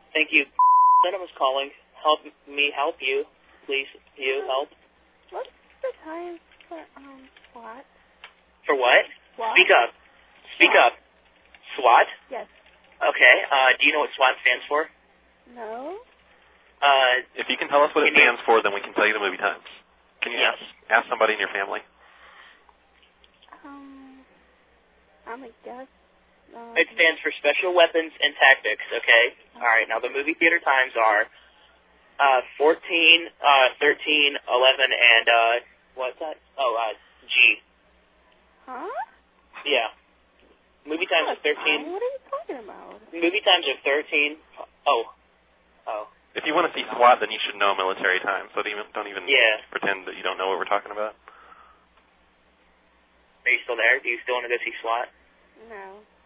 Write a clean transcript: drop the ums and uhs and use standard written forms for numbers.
Thank you. Then I was calling. Help me help you. Please, you help. What's the time for, SWAT? For what? SWAT? Speak up. Speak up. SWAT? Yes. Okay. Do you know what SWAT stands for? No. If you can tell us what it stands for, then we can tell you the movie times. Can you ask somebody in your family? I'm a guess. It stands for Special Weapons and Tactics, okay? All right, now the movie theater times are 14, 13, 11, and, what's that? Oh, G. Huh? Yeah. Movie times are 13. What are you talking about? Movie times are 13. Oh. If you want to see SWAT, then you should know military time, so don't even pretend that you don't know what we're talking about. Are you still there? Do you still want to go see SWAT? No.